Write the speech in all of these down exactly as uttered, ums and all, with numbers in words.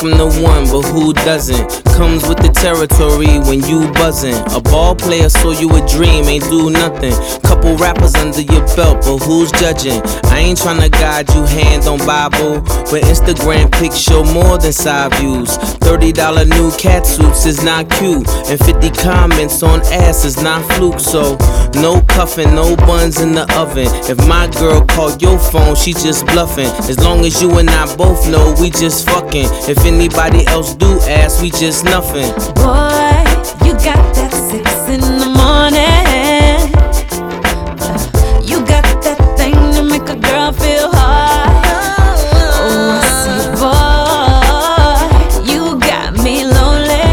I'm the one, but who doesn't? Comes with the territory when you buzzing. A ball player saw you a dream, ain't do nothing. Couple rappers under your belt, but who's judging? I ain't tryna guide you hand on Bible, but Instagram pics show more than side views. thirty dollar new cat suits is not cute, and fifty comments on ass is not fluke. So no cuffing, no buns in the oven. If my girl called your phone, she just bluffing. As long as you and I both know we just fucking. If anybody else do ask, we just nothing. Boy, you got that six in the morning. uh, You got that thing to make a girl feel hot. Oh, I say, boy, you got me lonely.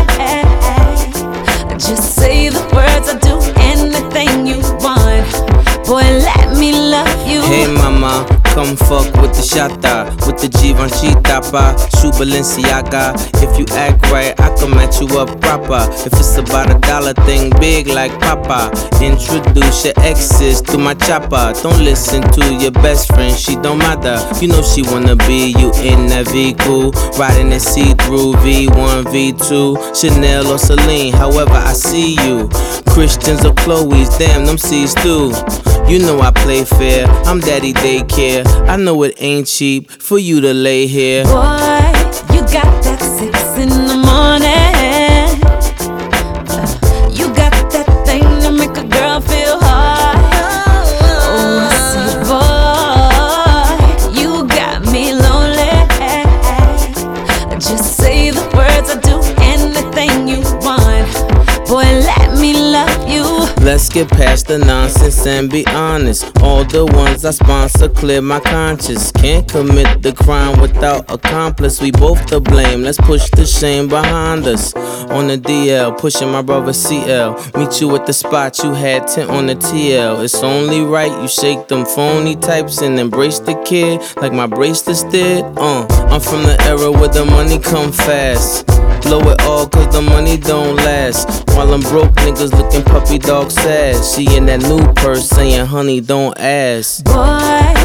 Just say the words, I'll do anything you want. Boy, let me love you. Hey mama, come fuck with the shata, with the Givenchy tapa, shoe Balenciaga. If you act right, I can match you up proper. If it's about a dollar thing, big like Papa. Introduce your exes to my chopper. Don't listen to your best friend, she don't matter. You know she wanna be you in that vehicle, riding it see-through V one, V two, Chanel or Celine, however I see you. Christians or Chloe's, damn them C's too. You know I play fair, I'm daddy daycare. I know it ain't cheap for you to lay here. Boy, you got that six in the morning. uh, You got that thing to make a girl feel hot. Oh, I say, boy, you got me lonely. Just say the words, I'll do anything you want. Boy, let me love you. Let's get past the nonsense and be honest. All the ones I sponsor clear my conscience. Can't commit the crime without accomplice. We both to blame, let's push the shame behind us. On the D L, pushing my brother C L. Meet you at the spot, you had tent on the T L. It's only right you shake them phony types and embrace the kid like my bracelets did. Uh, I'm from the era where the money come fast. Blow it all cause the money don't last. While them broke niggas looking puppy dog sad. She in that new purse saying honey don't ask. Boy,